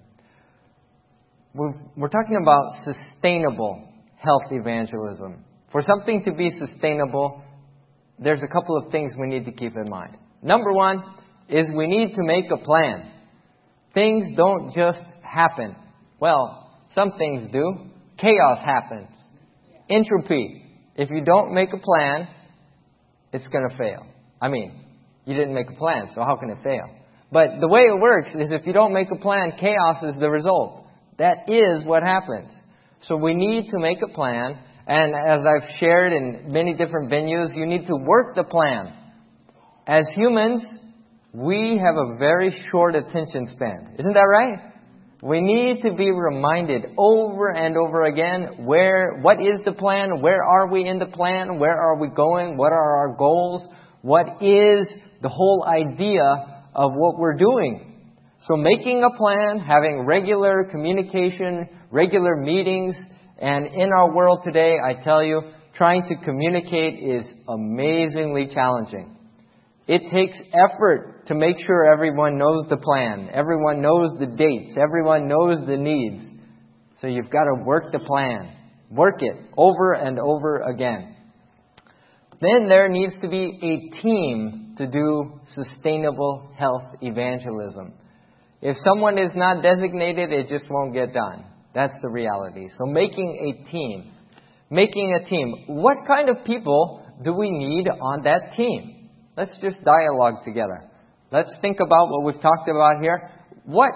A: We're, we're talking about sustainable health evangelism. For something to be sustainable, there's a couple of things we need to keep in mind. Number one is we need to make a plan. Things don't just happen. Well, some things do. Chaos happens. Entropy. If you don't make a plan, it's going to fail. I mean, you didn't make a plan, so how can it fail? But the way it works is if you don't make a plan, chaos is the result. That is what happens. So we need to make a plan. And as I've shared in many different venues, you need to work the plan. As humans, we have a very short attention span. Isn't that right? We need to be reminded over and over again, where, what is the plan? Where are we in the plan? Where are we going? What are our goals? What is the whole idea of what we're doing? So making a plan, having regular communication, regular meetings, and in our world today, I tell you, trying to communicate is amazingly challenging. It takes effort to make sure everyone knows the plan, everyone knows the dates, everyone knows the needs. So you've got to work the plan. Work it over and over again. Then there needs to be a team to do sustainable health evangelism. If someone is not designated, it just won't get done. That's the reality. So making a team. Making a team. What kind of people do we need on that team? Let's just dialogue together. Let's think about what we've talked about here. What,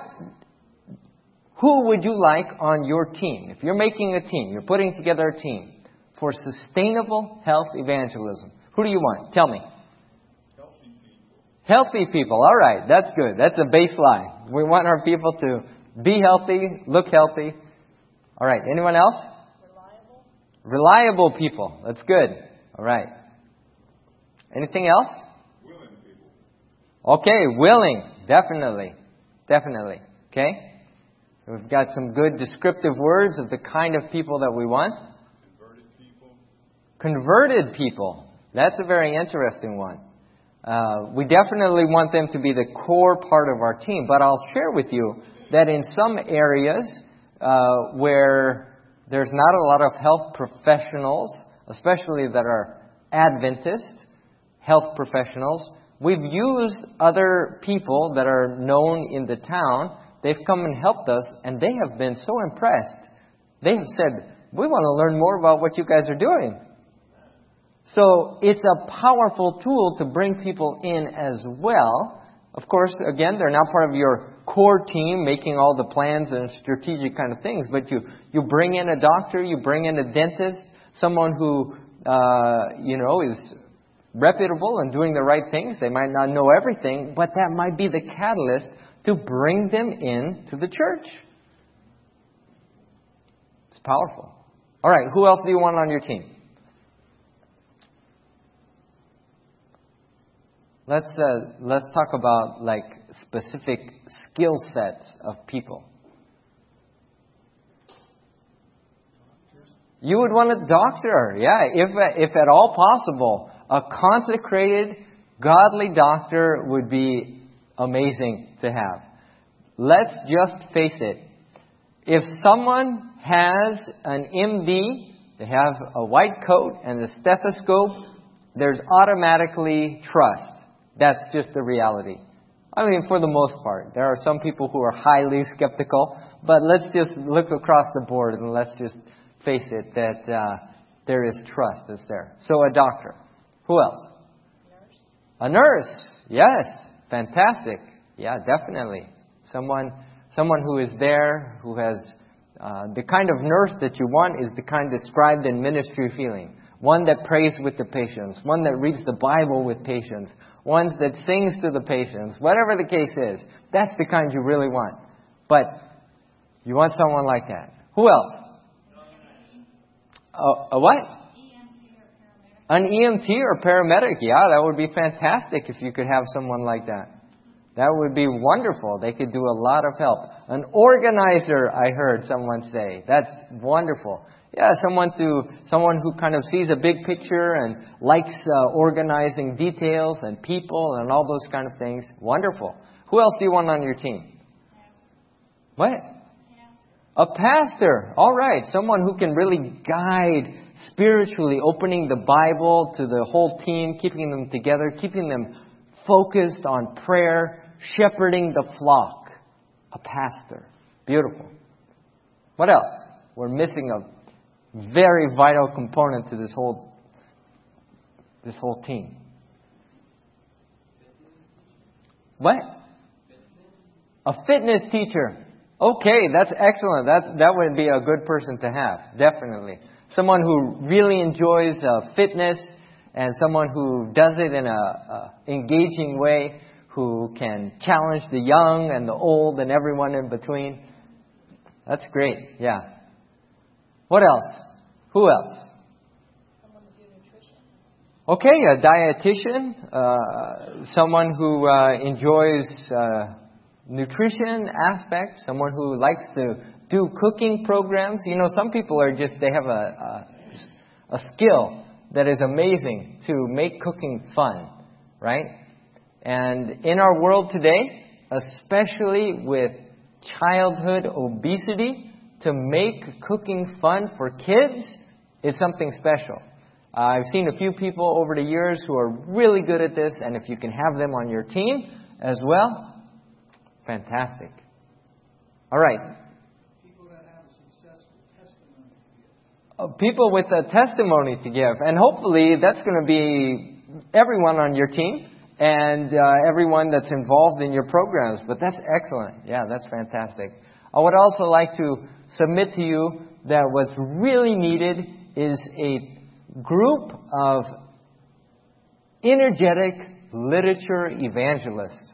A: who would you like on your team? If you're making a team, you're putting together a team for sustainable health evangelism. Who do you want? Tell me.
B: Healthy people.
A: Healthy people. All right. That's good. That's a baseline. We want our people to be healthy, look healthy. All right. Anyone else?
C: Reliable.
A: Reliable people. That's good. All right. Anything else?
B: Willing people.
A: Okay. Willing. Definitely. Definitely. Okay. So we've got some good descriptive words of the kind of people that we want.
B: Converted people.
A: Converted people. That's a very interesting one. Uh, we definitely want them to be the core part of our team. But I'll share with you that in some areas uh, where there's not a lot of health professionals, especially that are Adventist health professionals, we've used other people that are known in the town. They've come and helped us, and they have been so impressed. They have said, we want to learn more about what you guys are doing. So it's a powerful tool to bring people in as well. Of course, again, they're not part of your core team making all the plans and strategic kind of things, but you, you bring in a doctor, you bring in a dentist, someone who, uh, you know, is reputable and doing the right things. They might not know everything, but that might be the catalyst to bring them in to the church. It's powerful. All right, who else do you want on your team? Let's uh, let's talk about like specific skill sets of people. You would want a doctor, yeah, if if at all possible. A consecrated, godly doctor would be amazing to have. Let's just face it. If someone has an M D, they have a white coat and a stethoscope, there's automatically trust. That's just the reality. I mean, for the most part. There are some people who are highly skeptical, but let's just look across the board and let's just face it that uh, there is trust that's there. So a doctor. Who else?
C: Nurse.
A: A nurse. Yes. Fantastic. Yeah, definitely. Someone, someone who is there, who has uh, the kind of nurse that you want is the kind described in Ministry Feeling. One that prays with the patients. One that reads the Bible with patients. One that sings to the patients. Whatever the case is. That's the kind you really want. But you want someone like that. Who else? A, a what? An E M T or paramedic. Yeah, that would be fantastic if you could have someone like that. That would be wonderful. They could do a lot of help. An organizer, I heard someone say. That's wonderful. Yeah, someone to someone who kind of sees a big picture and likes uh, organizing details and people and all those kind of things. Wonderful. Who else do you want on your team? What? A pastor. All right. Someone who can really guide spiritually, opening the Bible to the whole team, keeping them together, keeping them focused on prayer, shepherding the flock. A pastor. Beautiful. What else? We're missing a very vital component to this whole this whole team. What? A fitness teacher. Okay, that's excellent. That's that would be a good person to have, definitely. Someone who really enjoys uh, fitness and someone who does it in a, a engaging way, who can challenge the young and the old and everyone in between. That's great. Yeah. What else? Who else?
C: Someone to do nutrition.
A: Okay, a dietitian, uh, someone who uh, enjoys uh, nutrition aspect, someone who likes to do cooking programs. You know, some people are just, they have a, a, a skill that is amazing to make cooking fun, right? And in our world today, especially with childhood obesity, to make cooking fun for kids is something special. Uh, I've seen a few people over the years who are really good at this, and if you can have them on your team as well, fantastic. All right.
D: People that have a successful testimony to give.
A: Uh, people with a testimony to give. And hopefully that's going to be everyone on your team and uh, everyone that's involved in your programs. But that's excellent. Yeah, that's fantastic. I would also like to submit to you that what's really needed is a group of energetic literature evangelists.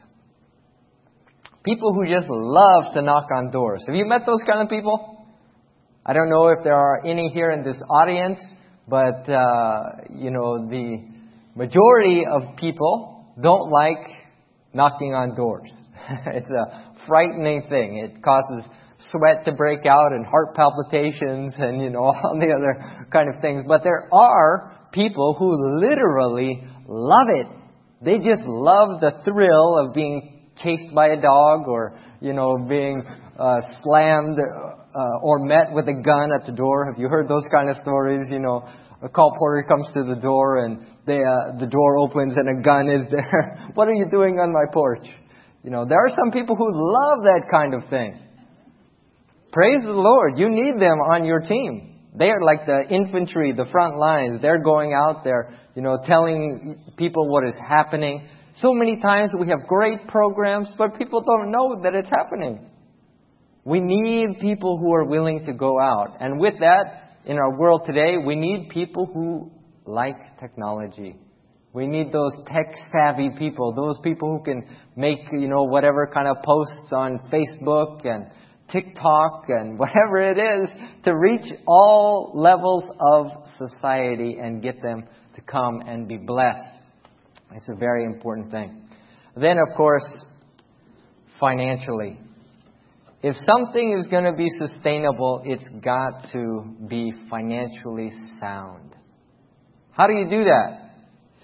A: People who just love to knock on doors. Have you met those kind of people? I don't know if there are any here in this audience, but, uh, you know, the majority of people don't like knocking on doors. It's a frightening thing. It causes sweat to break out and heart palpitations and, you know, all the other kind of things. But there are people who literally love it. They just love the thrill of being chased by a dog or, you know, being uh, slammed uh, or met with a gun at the door. Have you heard those kind of stories? You know, a call porter comes to the door and they, uh, the door opens and a gun is there. What are you doing on my porch? You know, there are some people who love that kind of thing. Praise the Lord. You need them on your team. They are like the infantry, the front lines. They're going out there, you know, telling people what is happening. So many times we have great programs, but people don't know that it's happening. We need people who are willing to go out. And with that, in our world today, we need people who like technology. We need those tech-savvy people, those people who can make, you know, whatever kind of posts on Facebook and TikTok and whatever it is to reach all levels of society and get them to come and be blessed. It's a very important thing. Then, of course, financially. If something is going to be sustainable, it's got to be financially sound. How do you do that?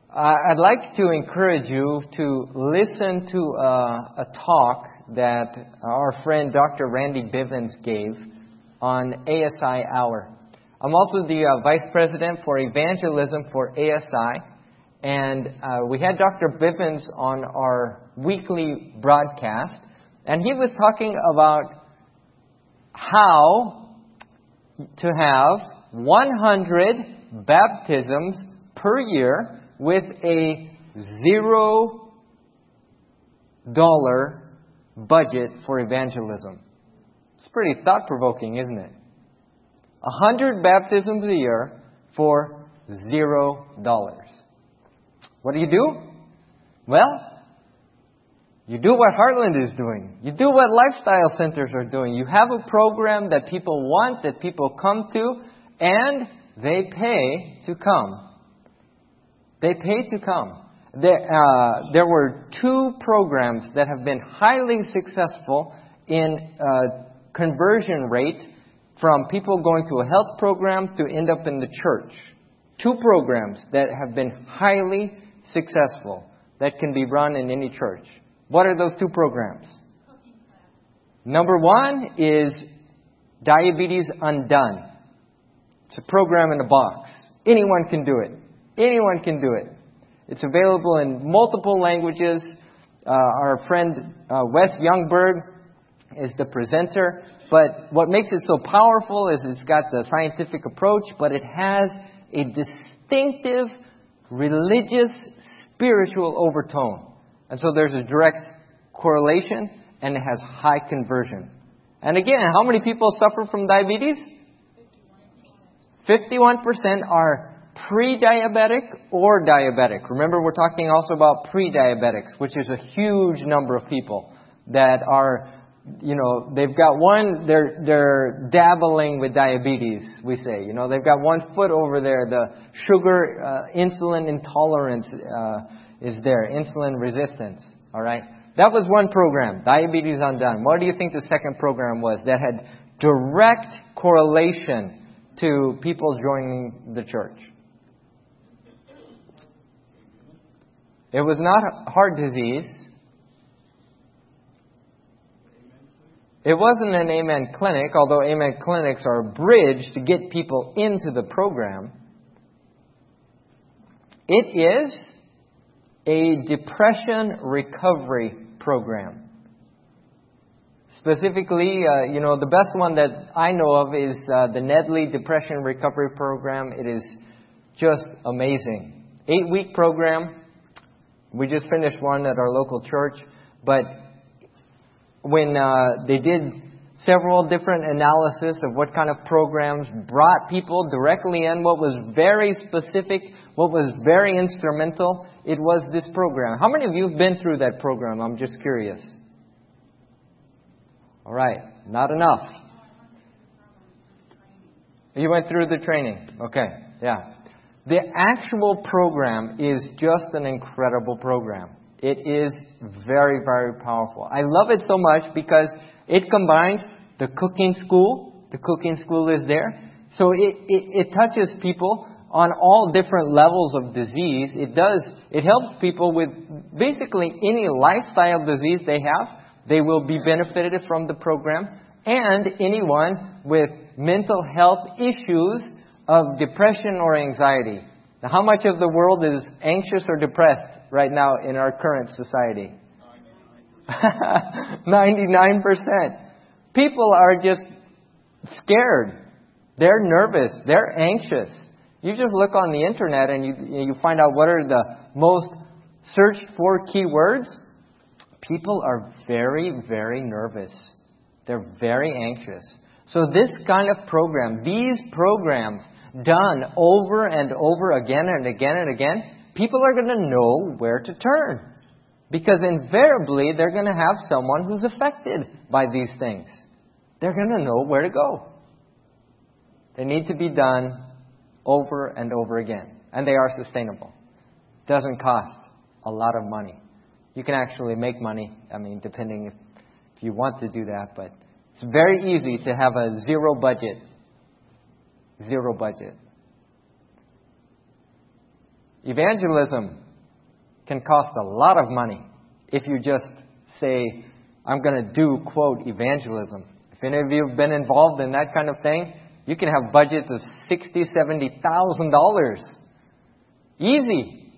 A: Uh, I'd like to encourage you to listen to uh, a talk that our friend Doctor Randy Bivens gave on A S I Hour. I'm also the uh, Vice President for Evangelism for A S I, and uh, we had Doctor Bivens on our weekly broadcast, and he was talking about how to have one hundred baptisms per year with a zero dollar budget for evangelism. It's pretty thought-provoking, isn't it? A hundred baptisms a year for zero dollars. What do you do? Well, you do what Heartland is doing. You do what lifestyle centers are doing. You have a program that people want, that people come to, and they pay to come. They pay to come. There, uh, there were two programs that have been highly successful in uh, conversion rate from people going to a health program to end up in the church. Two programs that have been highly successful that can be run in any church. What are those two programs? Number one is Diabetes Undone. It's a program in a box. Anyone can do it. Anyone can do it. It's available in multiple languages. Uh, our friend uh, Wes Youngberg is the presenter. But what makes it so powerful is it's got the scientific approach, but it has a distinctive religious, spiritual overtone. And so there's a direct correlation, and it has high conversion. And again, how many people suffer from diabetes? fifty-one percent are pre-diabetic or diabetic. Remember, we're talking also about pre-diabetics, which is a huge number of people that are, you know, they've got one, they're they're dabbling with diabetes, we say. You know, they've got one foot over there. The sugar, uh, insulin intolerance uh, is there, insulin resistance. All right? That was one program, Diabetes Undone. What do you think the second program was that had direct correlation to people joining the church? It was not heart disease. It wasn't an Amen clinic, although Amen clinics are a bridge to get people into the program. It is a depression recovery program. Specifically, uh, you know, the best one that I know of is uh, the Nedley Depression Recovery Program. It is just amazing. Eight-week program. We just finished one at our local church. But when uh, they did several different analysis of what kind of programs brought people directly in, what was very specific, what was very instrumental, it was this program. How many of you have been through that program? I'm just curious. All right, not enough. You went through the training. Okay, yeah. The actual program is just an incredible program. It is very, very powerful. I love it so much because it combines the cooking school. The cooking school is there. So it, it, it touches people on all different levels of disease. It does. It helps people with basically any lifestyle disease they have. They will be benefited from the program. And anyone with mental health issues of depression or anxiety. Now, how much of the world is anxious or depressed right now in our current society? ninety-nine percent. People are just scared. They're nervous. They're anxious. You just look on the internet and you you find out what are the most searched for keywords. People are very, very nervous. They're very anxious. So this kind of program, these programs done over and over again and again and again, people are going to know where to turn. Because invariably, they're going to have someone who's affected by these things. They're going to know where to go. They need to be done over and over again. And they are sustainable. Doesn't cost a lot of money. You can actually make money, I mean, depending if, if you want to do that. But it's very easy to have a zero budget. Zero budget. Evangelism can cost a lot of money if you just say, I'm going to do, quote, evangelism. If any of you have been involved in that kind of thing, you can have budgets of sixty thousand dollars, seventy thousand dollars. Easy.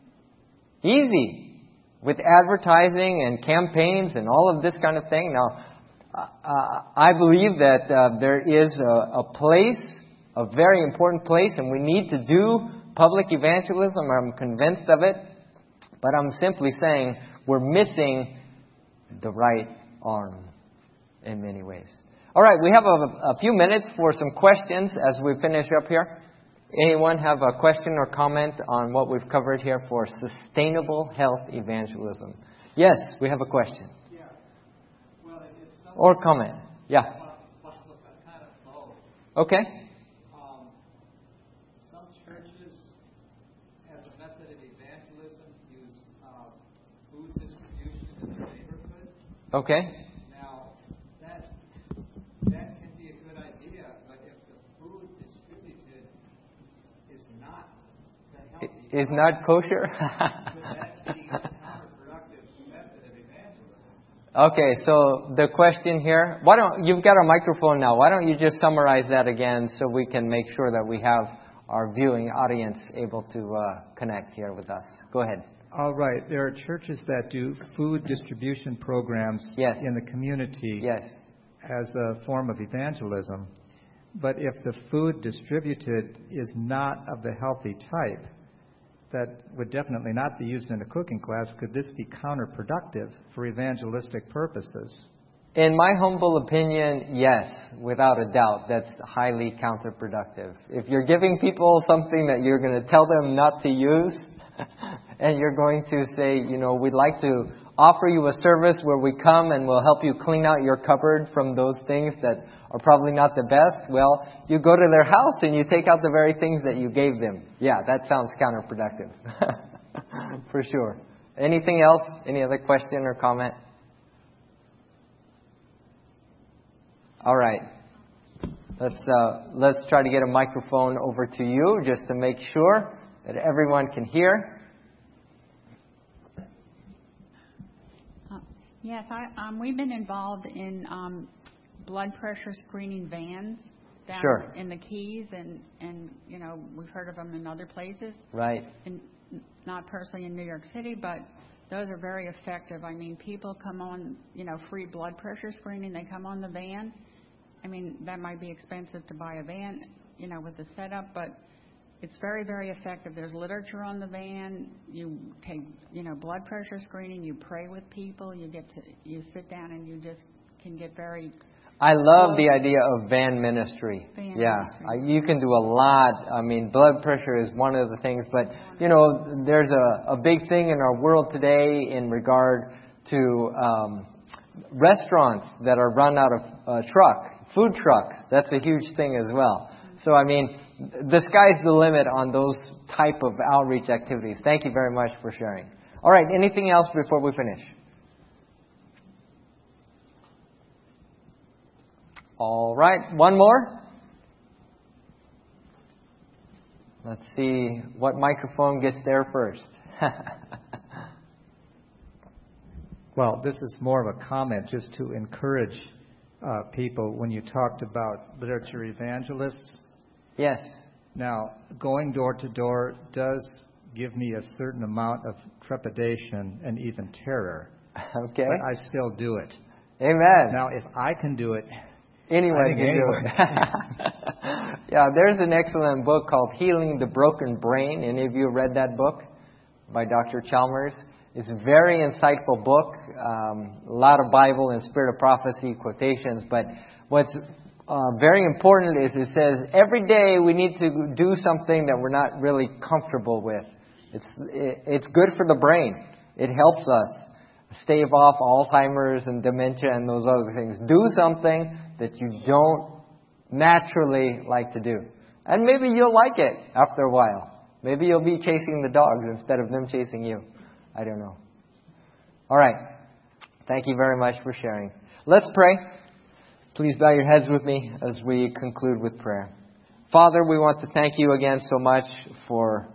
A: Easy. With advertising and campaigns and all of this kind of thing. Now, uh, I believe that uh, there is a, a place, a very important place, and we need to do public evangelism. I'm convinced of it. But I'm simply saying we're missing the right arm in many ways. All right, we have a, a few minutes for some questions as we finish up here. Anyone have a question or comment on what we've covered here for sustainable health evangelism? Yes, we have a question.
D: Yeah. Well, it- it's something.
A: Or comment. Yeah.
D: Well, well, kind of both.
A: Okay.
D: Um, some churches, as a method of evangelism, use uh, food distribution in their neighborhood.
A: Okay.
D: Now, that that can be a good idea, but if the food distributed is not the healthy,
A: Is not kosher?
D: could that be a counterproductive method of evangelism?
A: Okay, so the question here, why don't you've got a microphone now. Why don't you just summarize that again so we can make sure that we have our viewing audience able to uh, connect here with us. Go ahead.
E: All right. There are churches that do food distribution programs
A: Yes.
E: in the community
A: Yes.
E: as a form of evangelism. But if the food distributed is not of the healthy type, that would definitely not be used in a cooking class. Could this be counterproductive for evangelistic purposes?
A: In my humble opinion, yes, without a doubt, that's highly counterproductive. If you're giving people something that you're going to tell them not to use, and you're going to say, you know, we'd like to offer you a service where we come and we'll help you clean out your cupboard from those things that are probably not the best, well, you go to their house and you take out the very things that you gave them. Yeah, that sounds counterproductive. For sure. Anything else? Any other question or comment? All right. Let's uh, let's try to get a microphone over to you just to make sure that everyone can hear.
F: Uh, yes, I, um, we've been involved in um, blood pressure screening vans down
A: Sure.
F: in the Keys, and, and you know we've heard of them in other places.
A: Right.
F: And not personally in New York City, but those are very effective. I mean, people come on, you know, free blood pressure screening. They come on the van. I mean, that might be expensive to buy a van, you know, with the setup, but it's very, very effective. There's literature on the van. You take, you know, blood pressure screening. You pray with people. You get to, you sit down and you just can get very.
A: I love the idea of van ministry.
F: Van
A: yeah,
F: ministry.
A: Uh, you can do a lot. I mean, blood pressure is one of the things, but you know, there's a, a big thing in our world today in regard to um, restaurants that are run out of uh, truck, food trucks. That's a huge thing as well. So, I mean, the sky's the limit on those type of outreach activities. Thank you very much for sharing. All right, anything else before we finish? All right, one more. Let's see what microphone gets there first.
E: Well, this is more of a comment just to encourage uh, people when you talked about literature evangelists.
A: Yes.
E: Now, going door to door does give me a certain amount of trepidation and even terror.
A: Okay.
E: But I still do it.
A: Amen.
E: Now, if I can do it,
A: Anyone
E: I think
A: can
E: anyone.
A: do it. Yeah, there's an excellent book called Healing the Broken Brain. Any of you read that book by Doctor Chalmers? It's a very insightful book. Um, a lot of Bible and Spirit of Prophecy quotations. But what's uh, very important is it says every day we need to do something that we're not really comfortable with. It's it, it's good for the brain. It helps us stave off Alzheimer's and dementia and those other things. Do something that you don't naturally like to do. And maybe you'll like it after a while. Maybe you'll be chasing the dogs instead of them chasing you. I don't know. All right. Thank you very much for sharing. Let's pray. Please bow your heads with me as we conclude with prayer. Father, we want to thank you again so much for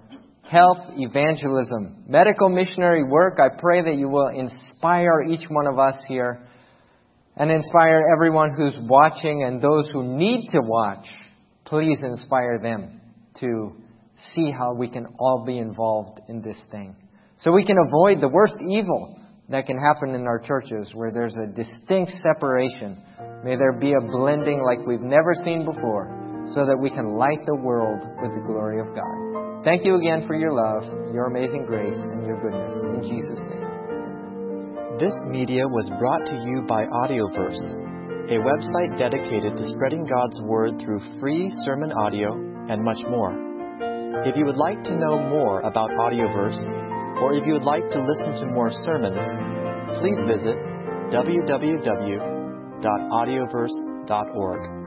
A: health evangelism, medical missionary work. I pray that you will inspire each one of us here and inspire everyone who's watching and those who need to watch. Please inspire them to see how we can all be involved in this thing, so we can avoid the worst evil that can happen in our churches, where there's a distinct separation. May there be a blending like we've never seen before, so that we can light the world with the glory of God. Thank you again for your love, your amazing grace, and your goodness. In Jesus' name.
G: This media was brought to you by Audioverse, a website dedicated to spreading God's Word through free sermon audio and much more. If you would like to know more about Audioverse, or if you would like to listen to more sermons, please visit w w w dot audioverse dot org.